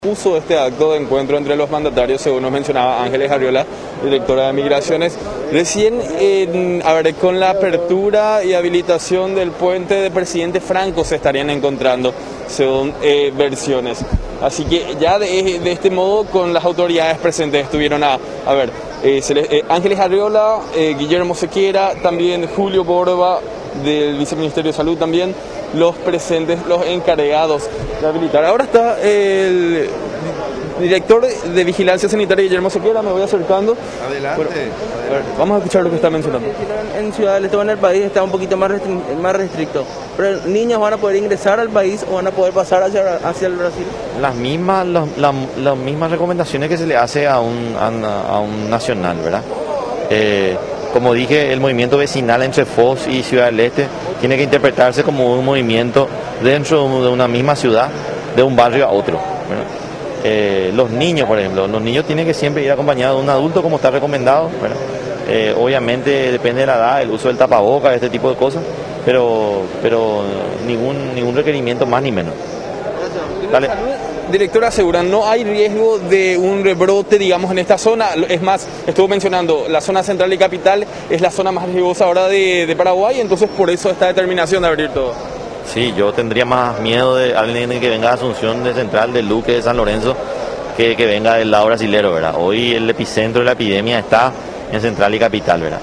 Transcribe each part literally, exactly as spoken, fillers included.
Puso este acto de encuentro entre los mandatarios, según nos mencionaba Ángeles Arriola, directora de Migraciones. Recién, en, a ver, con la apertura y habilitación del puente de Presidente Franco se estarían encontrando, según eh, versiones. Así que ya de, de este modo, con las autoridades presentes estuvieron a, a ver, eh, se les, eh, Ángeles Arriola, eh, Guillermo Sequera, también Julio Borba, del Viceministerio de Salud también, los presentes, los encargados de habilitar. Ahora está el director de Vigilancia Sanitaria, Guillermo Sequera, me voy acercando. Adelante. Bueno, a ver, vamos a escuchar lo que está mencionando. En Ciudad del Este, en el país, está un poquito más, restri- más restricto. Pero niños van a poder ingresar al país o van a poder pasar hacia, hacia el Brasil. Las mismas, los- la- las mismas recomendaciones que se le hace a un, a, a un nacional, ¿verdad? Eh, como dije, el movimiento vecinal entre Foz y Ciudad del Este tiene que interpretarse como un movimiento dentro de una misma ciudad, de un barrio a otro, ¿verdad? Eh, los niños, por ejemplo, los niños tienen que siempre ir acompañados de un adulto, como está recomendado, ¿verdad? Eh, obviamente depende de la edad, el uso del tapabocas, este tipo de cosas, pero, pero ningún, ningún requerimiento más ni menos. Dale. Directora, aseguran, no hay riesgo de un rebrote, digamos, en esta zona. Es más, estuvo mencionando, la zona central y capital es la zona más riesgosa ahora de, de Paraguay, entonces por eso esta determinación de abrir todo. Sí, yo tendría más miedo de alguien que venga de Asunción, de Central, de Luque, de San Lorenzo, que, que venga del lado brasilero, ¿verdad? Hoy el epicentro de la epidemia está en Central y Capital, ¿verdad?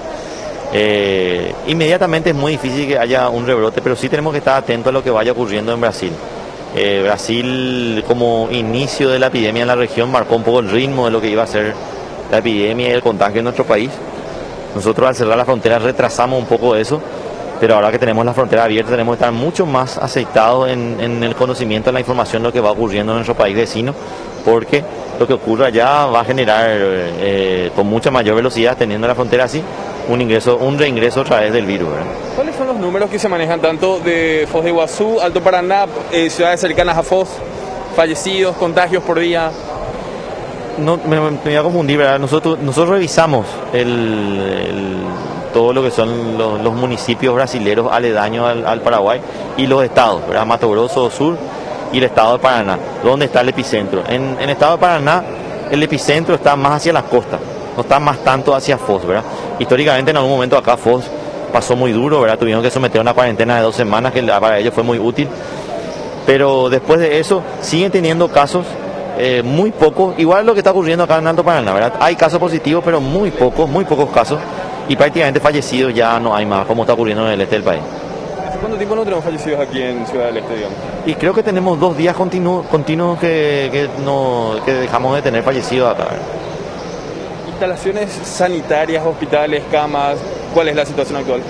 Eh, inmediatamente es muy difícil que haya un rebrote, pero sí tenemos que estar atentos a lo que vaya ocurriendo en Brasil. Eh, Brasil, como inicio de la epidemia en la región, marcó un poco el ritmo de lo que iba a ser la epidemia y el contagio en nuestro país. Nosotros, al cerrar la frontera, retrasamos un poco eso, pero ahora que tenemos la frontera abierta tenemos que estar mucho más aceitados en, en el conocimiento de la información de lo que va ocurriendo en nuestro país vecino, porque lo que ocurra allá va a generar eh, con mucha mayor velocidad, teniendo la frontera así, un ingreso, un reingreso a través del virus, ¿verdad? ¿Cuáles son los números que se manejan tanto de Foz de Iguazú, Alto Paraná, eh, ciudades cercanas a Foz, fallecidos, contagios por día? No, me, me voy a confundir, ¿verdad? Nosotros, nosotros revisamos el, el, todo lo que son los, los municipios brasileros aledaños al, al Paraguay y los estados, ¿verdad? Mato Grosso Sur y el estado de Paraná, donde está el epicentro. En, en el estado de Paraná, el epicentro está más hacia las costas, no está más tanto hacia Foz, ¿verdad? Históricamente, en algún momento acá Foz pasó muy duro, ¿verdad? Tuvieron que someter a una cuarentena de dos semanas que para ellos fue muy útil, pero después de eso siguen teniendo casos. Eh, muy pocos, igual lo que está ocurriendo acá en Alto Paraná, ¿verdad? Hay casos positivos, pero muy pocos, muy pocos casos, y prácticamente fallecidos ya no hay más, como está ocurriendo en el este del país. ¿Hace cuánto tiempo no tenemos fallecidos aquí en Ciudad del Este, digamos? Y creo que tenemos dos días continuos continuos que, que, no, que dejamos de tener fallecidos acá, ¿verdad? Instalaciones sanitarias, hospitales, camas, ¿cuál es la situación actual?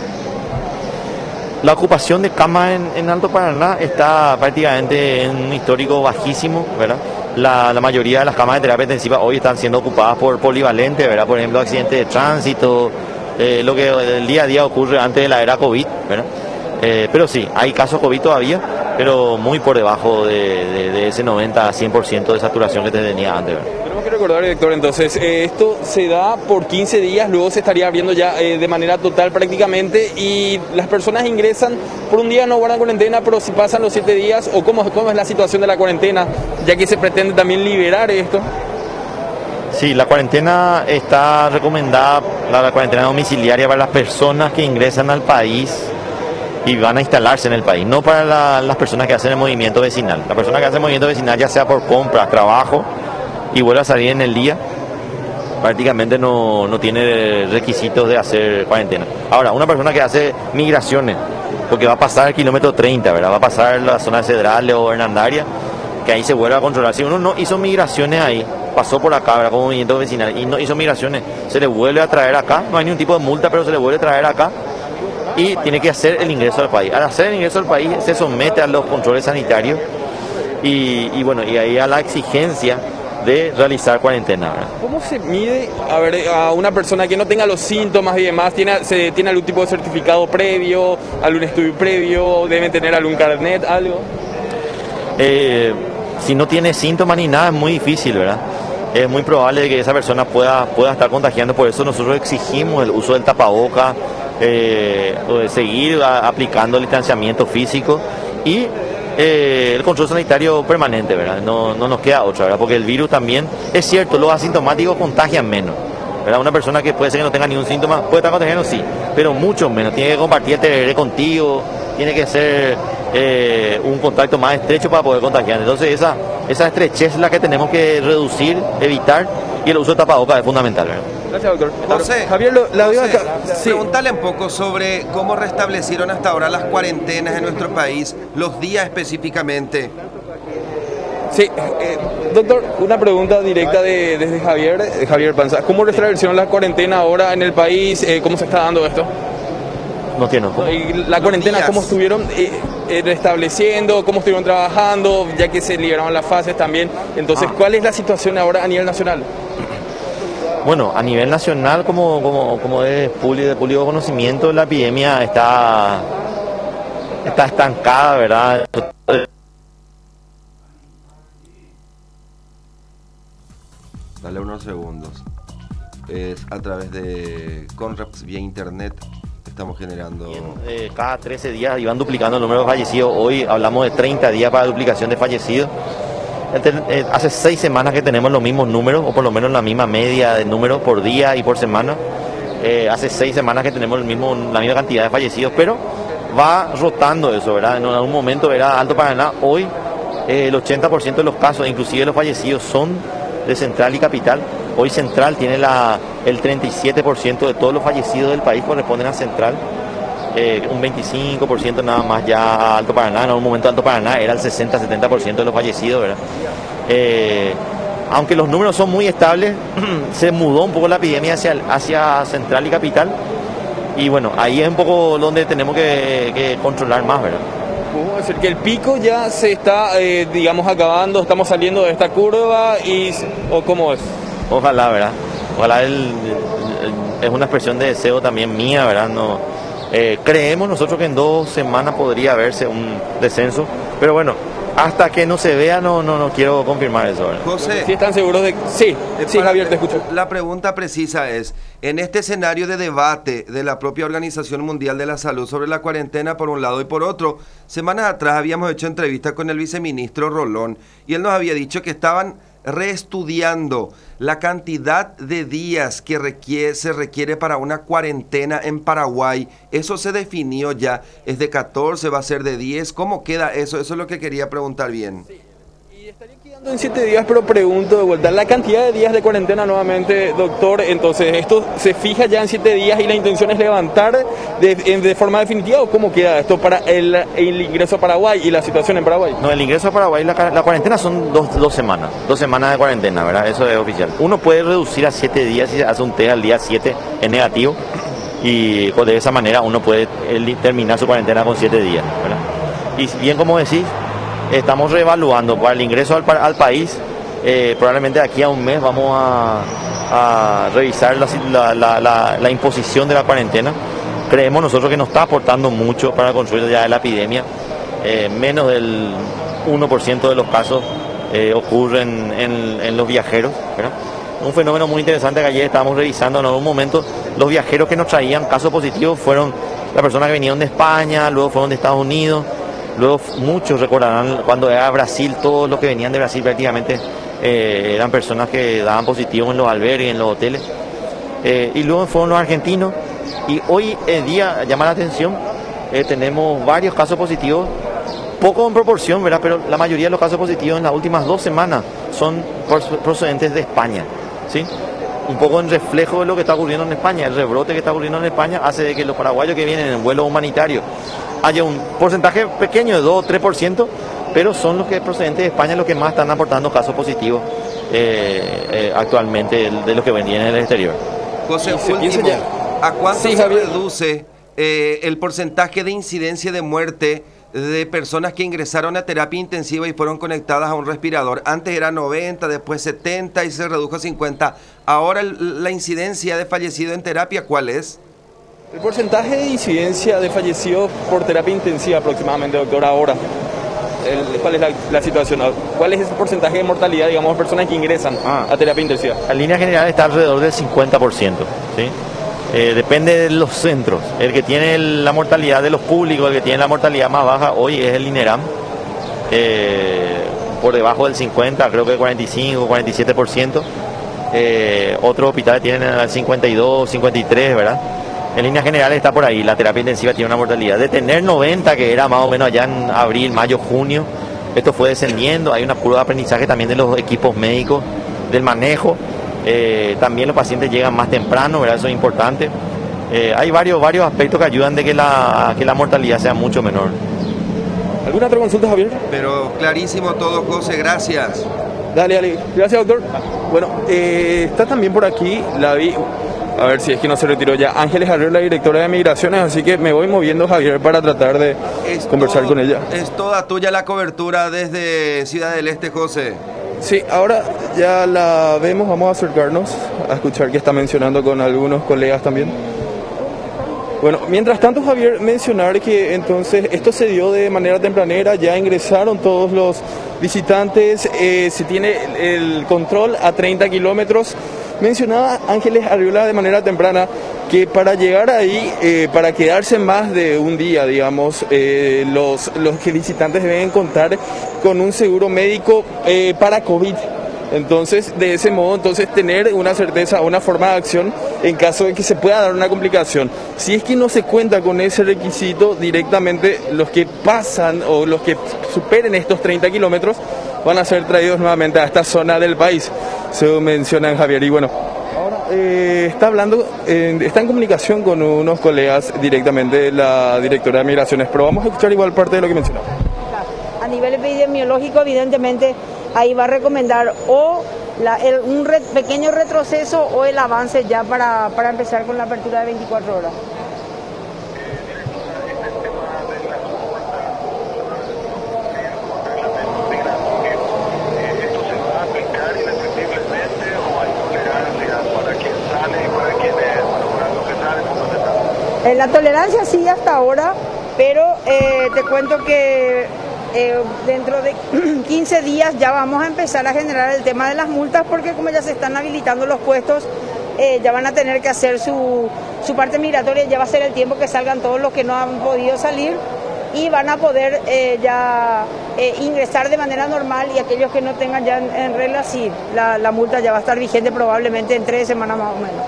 La ocupación de camas en, en Alto Paraná está prácticamente en un histórico bajísimo, ¿verdad? La, la mayoría de las camas de terapia intensiva hoy están siendo ocupadas por polivalentes, ¿verdad? Por ejemplo, accidentes de tránsito, eh, lo que el día a día ocurre antes de la era COVID, ¿verdad? Eh, pero sí, hay casos COVID todavía, pero muy por debajo de, de, de ese noventa a cien por ciento de saturación que tenía antes, ¿verdad? Tenemos que recordar, director, entonces, eh, esto se da por quince días, luego se estaría abriendo ya eh, de manera total prácticamente, y las personas ingresan por un día, no guardan cuarentena, pero si pasan los siete días, o cómo, cómo es la situación de la cuarentena, ya que se pretende también liberar esto. Sí, la cuarentena está recomendada, la, la cuarentena domiciliaria para las personas que ingresan al país y van a instalarse en el país, no para la, las personas que hacen el movimiento vecinal. La persona que hace el movimiento vecinal, ya sea por compras, trabajo, y vuelve a salir en el día, prácticamente no, no tiene requisitos de hacer cuarentena. Ahora, una persona que hace migraciones, porque va a pasar el kilómetro treinta, ¿verdad? Va a pasar la zona de Cedrales o Hernandaria, que ahí se vuelve a controlar. Si uno no hizo migraciones ahí, pasó por acá, ¿verdad? Como movimiento vecinal, y no hizo migraciones, se le vuelve a traer acá, no hay ningún tipo de multa, pero se le vuelve a traer acá, y tiene que hacer el ingreso al país. Al hacer el ingreso al país, se somete a los controles sanitarios, y, y bueno, y ahí a la exigencia de realizar cuarentena, ¿verdad? ¿Cómo se mide a, ver, a una persona que no tenga los síntomas y demás? ¿Tiene, se, ¿Tiene algún tipo de certificado previo, algún estudio previo, deben tener algún carnet, algo? Eh, si no tiene síntomas ni nada, es muy difícil, ¿verdad? Es muy probable que esa persona pueda, pueda estar contagiando, por eso nosotros exigimos el uso del tapaboca, eh, seguir a, aplicando el distanciamiento físico y eh, el control sanitario permanente, ¿verdad? No, no nos queda otra, ¿verdad? Porque el virus también, es cierto, los asintomáticos contagian menos, ¿verdad? Una persona que puede ser que no tenga ningún síntoma, puede estar contagiando, sí, pero mucho menos. Tiene que compartir el tereré contigo, tiene que ser eh, un contacto más estrecho para poder contagiar. Entonces esa, esa estrechez es la que tenemos que reducir, evitar, y el uso de tapabocas es fundamental, ¿verdad? Gracias, doctor. José, Javier, lo, la José, acá. Sí. Pregúntale un poco sobre cómo restablecieron hasta ahora las cuarentenas en nuestro país, los días específicamente. Sí, eh, doctor, una pregunta directa de, desde Javier, de Javier Panza. ¿Cómo restablecieron la cuarentena ahora en el país? Eh, ¿Cómo se está dando esto? No entiendo. Y la cuarentena, ¿cómo estuvieron eh, eh, restableciendo? ¿Cómo estuvieron trabajando? Ya que se liberaron las fases también. Entonces, Ah. ¿cuál es la situación ahora a nivel nacional? Bueno, a nivel nacional, como, como, como es público, de público conocimiento, la epidemia está, está estancada, ¿verdad? Dale unos segundos. Es a través de Conraps vía internet. Estamos generando... Eh, cada trece días iban duplicando el número de fallecidos. Hoy hablamos de treinta días para duplicación de fallecidos. Eh, hace seis semanas que tenemos los mismos números, o por lo menos la misma media de números por día y por semana. Eh, hace seis semanas que tenemos el mismo, la misma cantidad de fallecidos, pero va rotando eso, ¿verdad? En algún momento era Alto Paraná, hoy eh, el ochenta por ciento de los casos, inclusive los fallecidos, son de Central y Capital. Hoy Central tiene la, el treinta y siete por ciento de todos los fallecidos del país corresponden a Central. Eh, un veinticinco por ciento nada más ya a Alto Paraná. En algún momento Alto Paraná era el sesenta a setenta por ciento de los fallecidos, ¿verdad? Eh, aunque los números son muy estables, se mudó un poco la epidemia hacia, hacia Central y Capital. Y bueno, ahí es un poco donde tenemos que, que controlar más, ¿verdad? ¿Podemos decir que el pico ya se está, eh, digamos, acabando? ¿Estamos saliendo de esta curva? Y, ¿o cómo es? Ojalá, ¿verdad? Ojalá el, el- es una expresión de deseo también mía, ¿verdad? No, eh, creemos nosotros que en dos semanas podría verse un descenso, pero bueno, hasta que no se vea no, no, no quiero confirmar eso, ¿verdad? José, ¿Sí están seguros de...? Sí, eh, sí, para- Javier, te escucho. La pregunta precisa es, en este escenario de debate de la propia Organización Mundial de la Salud sobre la cuarentena por un lado y por otro, semanas atrás habíamos hecho entrevista con el viceministro Rolón y él nos había dicho que estaban reestudiando la cantidad de días que requiere, se requiere para una cuarentena en Paraguay. Eso se definió ya, es de catorce, va a ser de diez. ¿Cómo queda eso? Eso es lo que quería preguntar bien. Y estaría quedando en siete días, pero pregunto de vuelta, la cantidad de días de cuarentena nuevamente, doctor, entonces, ¿esto se fija ya en siete días y la intención es levantar de, en- de forma definitiva o cómo queda esto para el, el ingreso a Paraguay y la situación en Paraguay? No, el ingreso a Paraguay, la, la cuarentena son dos, dos semanas, dos semanas de cuarentena, ¿verdad? Eso es oficial. Uno puede reducir a siete días si hace un test al día siete es negativo y de esa manera uno puede el- terminar su cuarentena con siete días, ¿verdad? Y bien como decís, estamos reevaluando para el ingreso al, pa- al país, eh, probablemente de aquí a un mes vamos a, a revisar la, la- la- la- la imposición de la cuarentena. Creemos nosotros que nos está aportando mucho para el control ya de la epidemia. Eh, menos del uno por ciento de los casos eh, ocurren en, en los viajeros, ¿verdad? Un fenómeno muy interesante que ayer estábamos revisando en algún momento, los viajeros que nos traían casos positivos fueron las personas que venían de España, luego fueron de Estados Unidos, luego f- muchos recordarán cuando era Brasil, todos los que venían de Brasil prácticamente eh, eran personas que daban positivos en los albergues, en los hoteles. Eh, y luego fueron los argentinos y hoy en día llama la atención, eh, tenemos varios casos positivos, poco en proporción, ¿verdad? Pero la mayoría de los casos positivos en las últimas dos semanas son proc- procedentes de España, ¿sí? Un poco en reflejo de lo que está ocurriendo en España, el rebrote que está ocurriendo en España hace de que los paraguayos que vienen en vuelo humanitario haya un porcentaje pequeño de dos o tres por ciento, pero son los que procedentes de España los que más están aportando casos positivos eh, eh, actualmente de los que venían en el exterior. José, Y se último, piensa ya. ¿a cuánto Sí, se Javier. reduce eh, el porcentaje de incidencia de muerte de personas que ingresaron a terapia intensiva y fueron conectadas a un respirador? Antes era noventa, después setenta y se redujo a cincuenta. Ahora el- la incidencia de fallecido en terapia, ¿cuál es? El porcentaje de incidencia de fallecidos por terapia intensiva aproximadamente, doctor, ahora. El- ¿Cuál es la, la situación? ¿Cuál es ese porcentaje de mortalidad, digamos, de personas que ingresan Ah. a terapia intensiva? En línea general está alrededor del cincuenta por ciento, ¿sí? Eh, depende de los centros. El que tiene el- la mortalidad de los públicos, el que tiene la mortalidad más baja hoy es el INERAM, eh, por debajo del cincuenta, creo que cuarenta y cinco, cuarenta y siete por ciento. Eh, otros hospitales tienen el cincuenta y dos, cincuenta y tres, ¿verdad? En líneas generales está por ahí, la terapia intensiva tiene una mortalidad. De tener noventa, que era más o menos allá en abril, mayo, junio, esto fue descendiendo. Hay una curva de aprendizaje también de los equipos médicos, del manejo. Eh, también los pacientes llegan más temprano, ¿verdad? Eso es importante. Eh, hay varios, varios aspectos que ayudan de que la, que la mortalidad sea mucho menor. ¿Alguna otra consulta, Javier? Pero clarísimo todo, José, gracias. Dale, dale. Gracias, doctor. Bueno, eh, está también por aquí, la vi, a ver si es que no se retiró ya, Ángeles Arriola, directora de Migraciones, así que me voy moviendo, Javier, para tratar de es conversar todo, con ella. Es toda tuya la cobertura desde Ciudad del Este, José. Sí, ahora ya la vemos, vamos a acercarnos a escuchar qué está mencionando con algunos colegas también. Bueno, mientras tanto, Javier, mencionar que entonces esto se dio de manera tempranera, ya ingresaron todos los visitantes, eh, se tiene el control a treinta kilómetros. Mencionaba Ángeles Arriola de manera temprana que para llegar ahí, eh, para quedarse más de un día, digamos, eh, los, los visitantes deben contar con un seguro médico eh, para COVID. Entonces, de ese modo, entonces tener una certeza, una forma de acción en caso de que se pueda dar una complicación. Si es que no se cuenta con ese requisito, directamente los que pasan o los que superen estos treinta kilómetros van a ser traídos nuevamente a esta zona del país, según mencionan Javier. Y bueno, ahora eh, está hablando, eh, está en comunicación con unos colegas directamente, la directora de Migraciones, pero vamos a escuchar igual parte de lo que mencionaba. A nivel epidemiológico, evidentemente, ahí va a recomendar o la, el, un re, pequeño retroceso o el avance ya para, para empezar con la apertura de veinticuatro horas. Eh, la tolerancia sí hasta ahora, pero eh, te cuento que eh, dentro de quince días ya vamos a empezar a generar el tema de las multas, porque como ya se están habilitando los puestos, eh, ya van a tener que hacer su, su parte migratoria, ya va a ser el tiempo que salgan todos los que no han podido salir y van a poder eh, ya eh, ingresar de manera normal, y aquellos que no tengan ya en, en regla, sí, la, la multa ya va a estar vigente probablemente en tres semanas más o menos.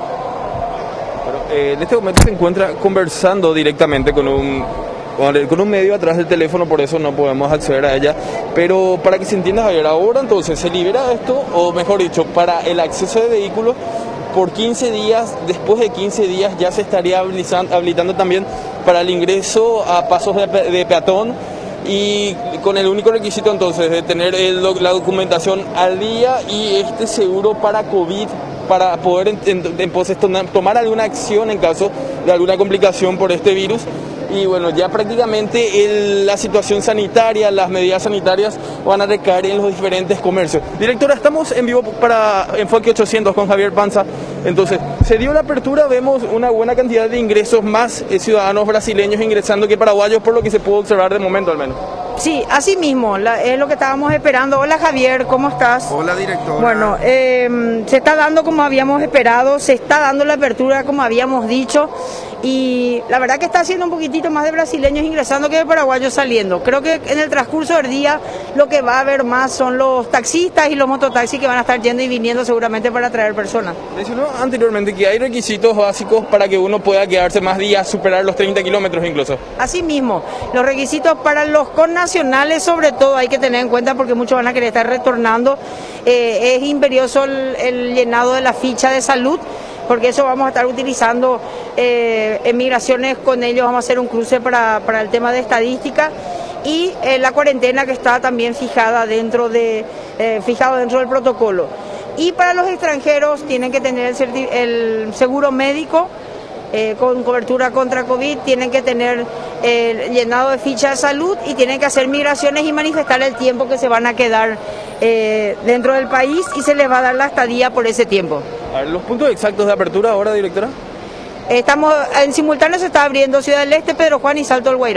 Eh, en este momento se encuentra conversando directamente con un, con un medio atrás del teléfono, por eso no podemos acceder a ella. Pero para que se entienda, Javier, ahora entonces se libera esto, o mejor dicho, para el acceso de vehículos por quince días. Después de quince días ya se estaría habilitando también para el ingreso a pasos de, de peatón, y con el único requisito entonces de tener el, la documentación al día y este seguro para COVID, para poder entonces tomar alguna acción en caso de alguna complicación por este virus. Y bueno, ya prácticamente el, la situación sanitaria, las medidas sanitarias van a recaer en los diferentes comercios. Directora, estamos en vivo para Enfoque ochocientos con Javier Panza. Entonces, se dio la apertura, vemos una buena cantidad de ingresos, más eh, ciudadanos brasileños ingresando que paraguayos, por lo que se pudo observar de momento al menos. Sí, así mismo, la, es lo que estábamos esperando. Hola Javier, ¿cómo estás? Hola directora. Bueno, eh, se está dando como habíamos esperado, se está dando la apertura como habíamos dicho, y la verdad que está haciendo un poquitito más de brasileños ingresando que de paraguayos saliendo. Creo que en el transcurso del día lo que va a haber más son los taxistas y los mototaxis que van a estar yendo y viniendo seguramente para traer personas. Mencionó anteriormente que hay requisitos básicos para que uno pueda quedarse más días, superar los treinta kilómetros incluso. Así mismo, los requisitos para los connacionales sobre todo hay que tener en cuenta, porque muchos van a querer estar retornando. Eh, es imperioso el, el llenado de la ficha de salud, porque eso vamos a estar utilizando eh, en migraciones con ellos, vamos a hacer un cruce para, para el tema de estadística, y eh, la cuarentena que está también fijada dentro de eh, fijado dentro del protocolo. Y para los extranjeros tienen que tener el, el seguro médico eh, con cobertura contra COVID, tienen que tener eh, llenado de ficha de salud y tienen que hacer migraciones y manifestar el tiempo que se van a quedar eh, dentro del país, y se les va a dar la estadía por ese tiempo. A ver, los puntos exactos de apertura ahora, directora. Estamos en simultáneo, se está abriendo Ciudad del Este, Pedro Juan y Salto del Guairá.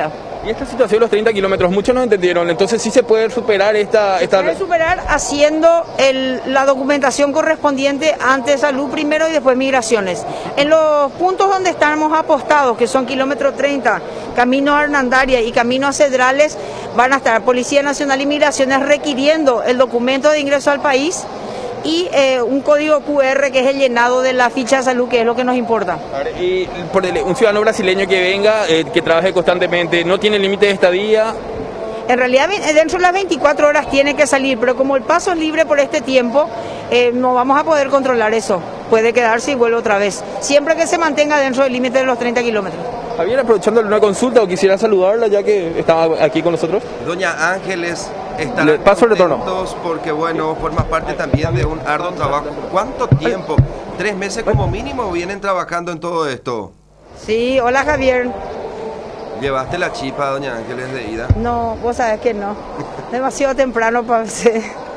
Y esta situación de los treinta kilómetros, muchos no entendieron, entonces sí se puede superar esta... Se esta... puede superar haciendo el, la documentación correspondiente ante salud primero y después migraciones. En los puntos donde estamos apostados, que son kilómetro treinta, camino a Hernandaria y camino a Cedrales, van a estar Policía Nacional y Migraciones requiriendo el documento de ingreso al país y eh, un código cu erre que es el llenado de la ficha de salud, que es lo que nos importa. Y por el, un ciudadano brasileño que venga, eh, que trabaje constantemente, ¿no tiene límite de estadía? En realidad dentro de las veinticuatro horas tiene que salir, pero como el paso es libre por este tiempo, eh, no vamos a poder controlar eso. Puede quedarse y vuelve otra vez, siempre que se mantenga dentro del límite de los treinta kilómetros. Javier, aprovechando una consulta, o quisiera saludarla ya que estaba aquí con nosotros. Doña Ángeles, están Le paso el retorno. contentos porque, bueno, forma parte también de un arduo trabajo. ¿Cuánto tiempo? ¿Tres meses como mínimo vienen trabajando en todo esto? Sí, hola Javier. ¿Llevaste la chipa, doña Ángeles, de ida? No, vos sabés que no. Demasiado temprano para hacer.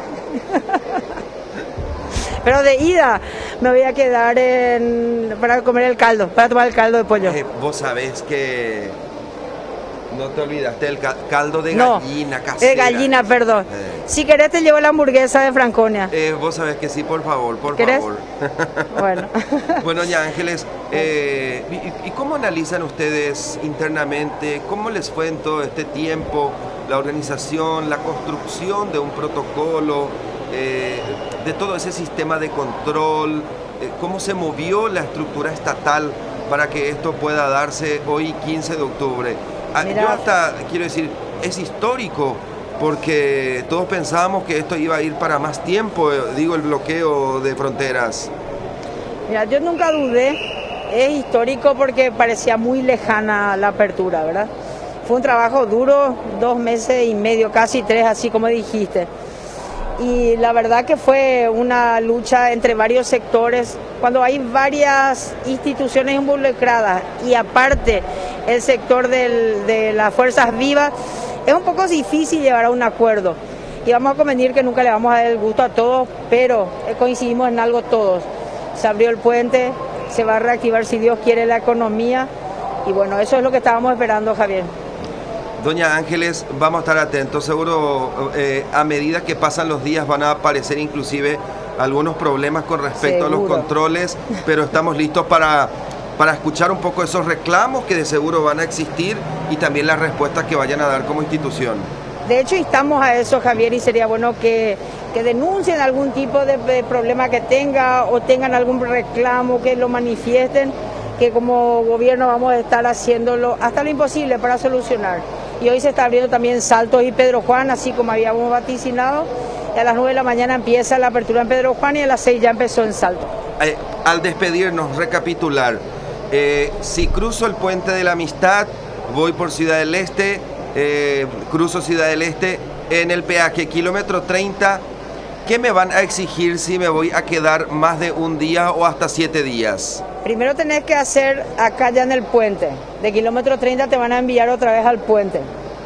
Pero de ida me voy a quedar en, para comer el caldo, para tomar el caldo de pollo. Eh, vos sabés que no te olvidaste del ca- caldo de No, gallina casera. de gallina, perdón. Eh. Si querés te llevo la hamburguesa de Franconia. Eh, vos sabés que sí, por favor, por ¿Querés? favor. Bueno. Bueno, doña Ángeles, eh, ¿y, y cómo analizan ustedes internamente? ¿Cómo les fue en todo este tiempo la organización, la construcción de un protocolo, eh, de todo ese sistema de control? Eh, ¿Cómo se movió la estructura estatal para que esto pueda darse hoy, quince de octubre? Ah, Mira. yo hasta quiero decir, es histórico porque todos pensábamos que esto iba a ir para más tiempo, eh, digo, el bloqueo de fronteras. Mira, yo nunca dudé, es histórico porque parecía muy lejana la apertura, ¿verdad? Fue un trabajo duro, dos meses y medio, casi tres, así como dijiste. Y la verdad que fue una lucha entre varios sectores, cuando hay varias instituciones involucradas y aparte el sector del, de las fuerzas vivas, es un poco difícil llegar a un acuerdo. Y vamos a convenir que nunca le vamos a dar el gusto a todos, pero coincidimos en algo todos. Se abrió el puente, se va a reactivar si Dios quiere la economía y bueno, eso es lo que estábamos esperando, Javier. Doña Ángeles, vamos a estar atentos, seguro eh, a medida que pasan los días van a aparecer inclusive algunos problemas con respecto Seguro. a los controles, pero estamos listos para, para escuchar un poco esos reclamos que de seguro van a existir y también las respuestas que vayan a dar como institución. De hecho, instamos a eso, Javier, y sería bueno que, que denuncien algún tipo de, de problema que tenga o tengan algún reclamo, que lo manifiesten, que como gobierno vamos a estar haciéndolo hasta lo imposible para solucionar. Y hoy se está abriendo también Saltos y Pedro Juan, así como habíamos vaticinado. Y a las nueve de la mañana empieza la apertura en Pedro Juan y a las seis ya empezó en Salto. Eh, al despedirnos, recapitular, eh, si cruzo el puente de la Amistad, voy por Ciudad del Este, eh, cruzo Ciudad del Este, en el peaje kilómetro treinta, ¿qué me van a exigir si me voy a quedar más de un día o hasta siete días? Primero tenés que hacer acá ya en el puente. De kilómetro treinta te van a enviar otra vez al puente.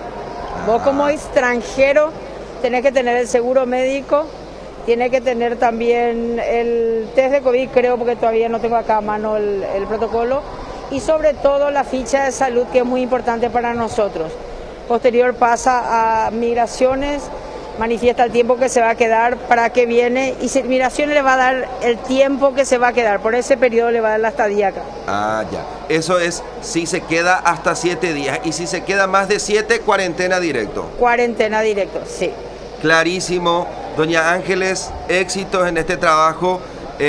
Vos como extranjero tenés que tener el seguro médico, tienes que tener también el test de COVID, creo, porque todavía no tengo acá a mano el, el protocolo, y sobre todo la ficha de salud, que es muy importante para nosotros. Posterior pasa a migraciones, manifiesta el tiempo que se va a quedar, para qué viene, y si migraciones le va a dar el tiempo que se va a quedar, por ese periodo le va a dar la estadía acá. Ah, ya. Eso es si se queda hasta siete días. Y si se queda más de siete, cuarentena directo. Cuarentena directo, sí. Clarísimo. Doña Ángeles, éxitos en este trabajo.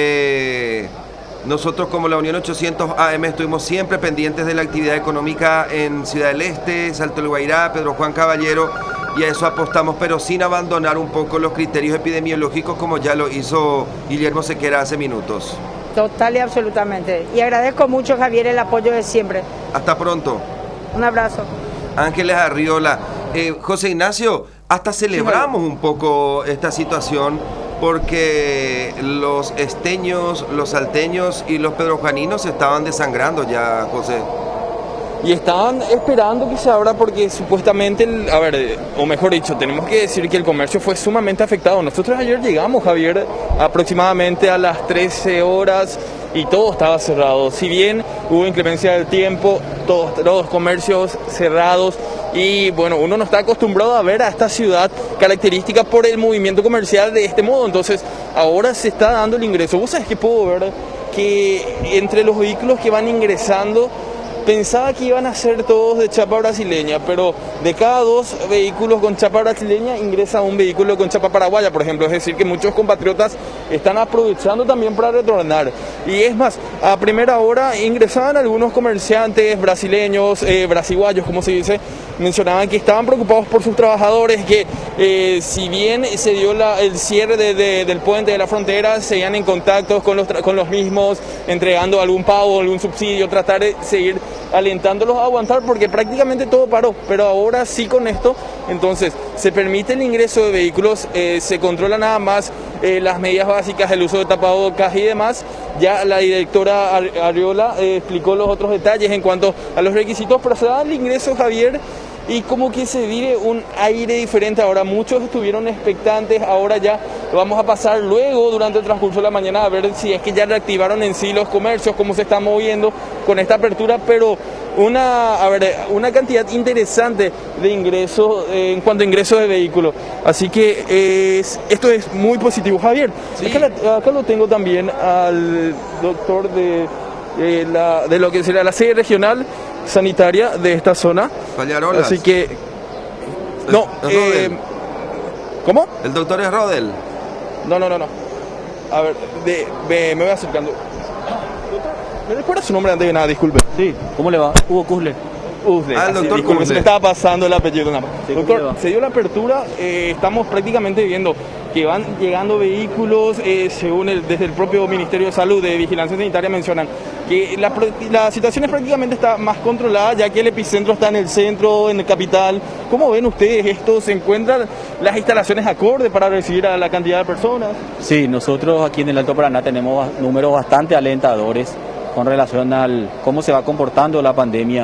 Eh, nosotros como la Unión ochocientos A M estuvimos siempre pendientes de la actividad económica en Ciudad del Este, Salto del Guairá, Pedro Juan Caballero, y a eso apostamos, pero sin abandonar un poco los criterios epidemiológicos como ya lo hizo Guillermo Sequera hace minutos. Total y absolutamente. Y agradezco mucho, Javier, el apoyo de siempre. Hasta pronto. Un abrazo. Ángeles Arriola. Eh, José Ignacio, hasta celebramos un poco esta situación porque los esteños, los salteños y los pedrojuaninos se estaban desangrando ya, José. Y estaban esperando que se abra porque supuestamente, el- a ver, o mejor dicho, tenemos que decir que el comercio fue sumamente afectado. Nosotros ayer llegamos, Javier, aproximadamente a las trece horas y todo estaba cerrado. Si bien hubo inclemencia del tiempo, todos, todos los comercios cerrados, y bueno, uno no está acostumbrado a ver a esta ciudad característica por el movimiento comercial de este modo. Entonces ahora se está dando el ingreso. Vos sabés que puedo ver que entre los vehículos que van ingresando, pensaba que iban a ser todos de chapa brasileña, pero de cada dos vehículos con chapa brasileña ingresa un vehículo con chapa paraguaya, por ejemplo. Es decir, que muchos compatriotas están aprovechando también para retornar. Y es más, a primera hora ingresaban algunos comerciantes brasileños, eh, brasiguayos, como se dice, mencionaban que estaban preocupados por sus trabajadores, que eh, si bien se dio la, el cierre de, de, del puente de la frontera, seguían en contacto con los, con los mismos, entregando algún pago, algún subsidio, tratar de seguir alentándolos a aguantar, porque prácticamente todo paró. Pero ahora sí, con esto, entonces se permite el ingreso de vehículos, eh, se controla nada más eh, las medidas básicas, el uso de tapabocas y demás. Ya la directora Arriola eh, explicó los otros detalles en cuanto a los requisitos, pero se da el ingreso, Javier, y como que se vive un aire diferente. Ahora muchos estuvieron expectantes, ahora ya vamos a pasar luego durante el transcurso de la mañana a ver si es que ya reactivaron en sí los comercios, cómo se están moviendo con esta apertura, pero una, a ver, una cantidad interesante de ingresos eh, en cuanto a ingresos de vehículos. Así que eh, es, esto es muy positivo. Javier, sí. acá, acá lo tengo también al doctor de, eh, la, de lo que sería la sede regional sanitaria de esta zona. Pallarolas. Así que no, es eh, ¿cómo? El doctor es Rodel. No, no, no, no. A ver, de, de, me voy acercando. ¿Me recuerda su nombre antes de nada? Disculpe. Sí, ¿cómo le va? Hugo Kuzle. Usted, ah, el doctor disculpe, Kuzle. se me estaba pasando el apellido nada más. Sí, doctor, se dio la apertura, eh, estamos prácticamente viendo que van llegando vehículos, eh, según el, desde el propio Ministerio de Salud, de Vigilancia Sanitaria, mencionan que la, la situación es prácticamente está más controlada, ya que el epicentro está en el centro, en el capital. ¿Cómo ven ustedes esto? ¿Se encuentran las instalaciones acorde para recibir a la cantidad de personas? Sí, nosotros aquí en el Alto Paraná tenemos números bastante alentadores con relación al cómo se va comportando la pandemia,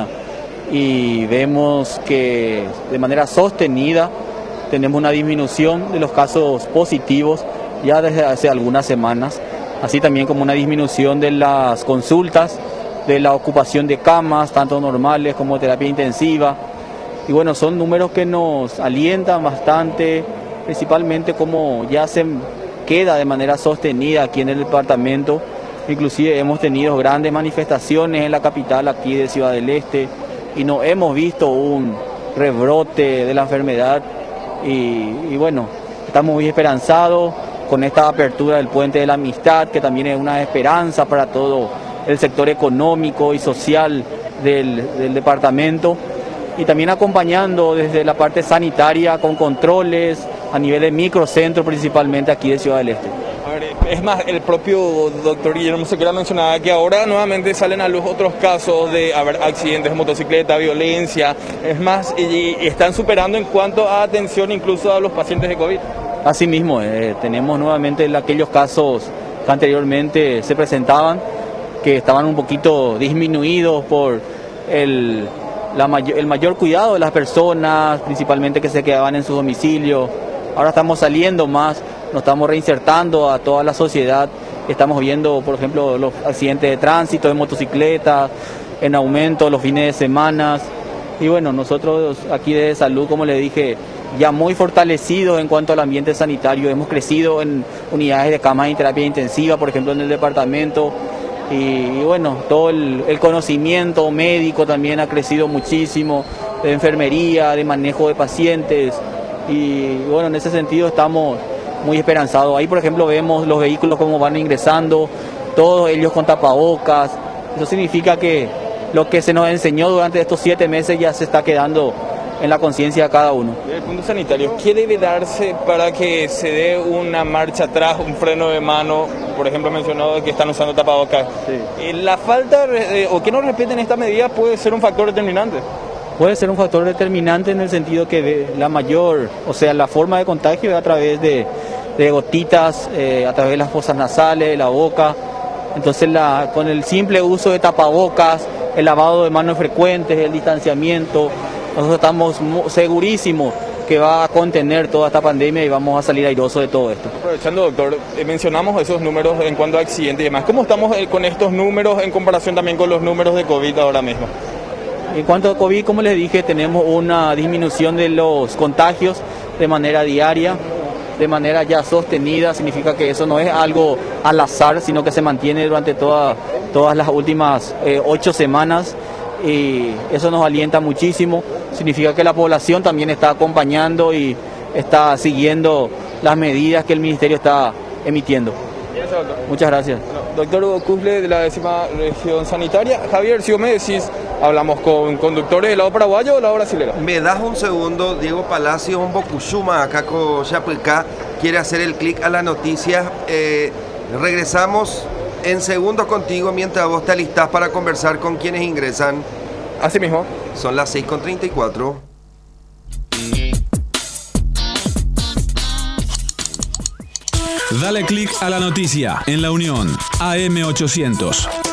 y vemos que de manera sostenida tenemos una disminución de los casos positivos ya desde hace algunas semanas, así también como una disminución de las consultas, de la ocupación de camas, tanto normales como terapia intensiva. Y bueno, son números que nos alientan bastante, principalmente como ya se queda de manera sostenida aquí en el departamento. Inclusive hemos tenido grandes manifestaciones en la capital aquí de Ciudad del Este y no hemos visto un rebrote de la enfermedad. Y, y bueno, estamos muy esperanzados con esta apertura del Puente de la Amistad, que también es una esperanza para todo el sector económico y social del, del departamento, y también acompañando desde la parte sanitaria con controles a nivel de microcentro, principalmente aquí de Ciudad del Este. A ver, es más, el propio doctor Guillermo Sequera mencionaba que ahora nuevamente salen a luz otros casos de a ver, accidentes de motocicleta, violencia, es más, y, y están superando en cuanto a atención incluso a los pacientes de COVID. Asimismo, eh, tenemos nuevamente aquellos casos que anteriormente se presentaban, que estaban un poquito disminuidos por el, la mayor, el mayor cuidado de las personas, principalmente que se quedaban en su domicilio. Ahora estamos saliendo más, nos estamos reinsertando a toda la sociedad. Estamos viendo, por ejemplo, los accidentes de tránsito, de motocicletas, en aumento los fines de semana. Y bueno, nosotros aquí de salud, como les dije, ya muy fortalecidos en cuanto al ambiente sanitario. Hemos crecido en unidades de camas de terapia intensiva, por ejemplo, en el departamento. Y, y bueno, todo el, el conocimiento médico también ha crecido muchísimo, de enfermería, de manejo de pacientes. Y bueno, en ese sentido estamos muy esperanzados. Ahí, por ejemplo, vemos los vehículos cómo van ingresando, todos ellos con tapabocas. Eso significa que lo que se nos enseñó durante estos siete meses ya se está quedando en la conciencia de cada uno. Desde el punto sanitario, ¿qué debe darse para que se dé una marcha atrás, un freno de mano? Por ejemplo, mencionado que están usando tapabocas. Sí. La falta de, o que no respeten esta medida puede ser un factor determinante. Puede ser un factor determinante en el sentido que la mayor, o sea, la forma de contagio es a través de, de gotitas, eh, a través de las fosas nasales, de la boca. Entonces, la, con el simple uso de tapabocas, el lavado de manos frecuentes, el distanciamiento, nosotros estamos segurísimos que va a contener toda esta pandemia y vamos a salir airosos de todo esto. Aprovechando, doctor, eh, mencionamos esos números en cuanto a accidentes y demás. ¿Cómo estamos eh, con estos números en comparación también con los números de COVID ahora mismo? En cuanto a COVID, como les dije, tenemos una disminución de los contagios de manera diaria, de manera ya sostenida. Significa que eso no es algo al azar, sino que se mantiene durante toda, todas las últimas eh, ocho semanas. Y eso nos alienta muchísimo. Significa que la población también está acompañando y está siguiendo las medidas que el Ministerio está emitiendo. Gracias, doctor. Muchas gracias. Bueno, doctor Hugo Cusle, de la décima región sanitaria. Javier, si vos me decís, ¿hablamos con conductores del lado paraguayo o del lado brasilero? Me das un segundo, Diego Palacio, un Bocushuma, acá con Chapulcá, quiere hacer el clic a la noticia. Eh, regresamos en segundos contigo mientras vos te alistás para conversar con quienes ingresan. Así mismo. Son las seis con treinta y cuatro. Dale clic a la noticia en La Unión, A M ochocientos.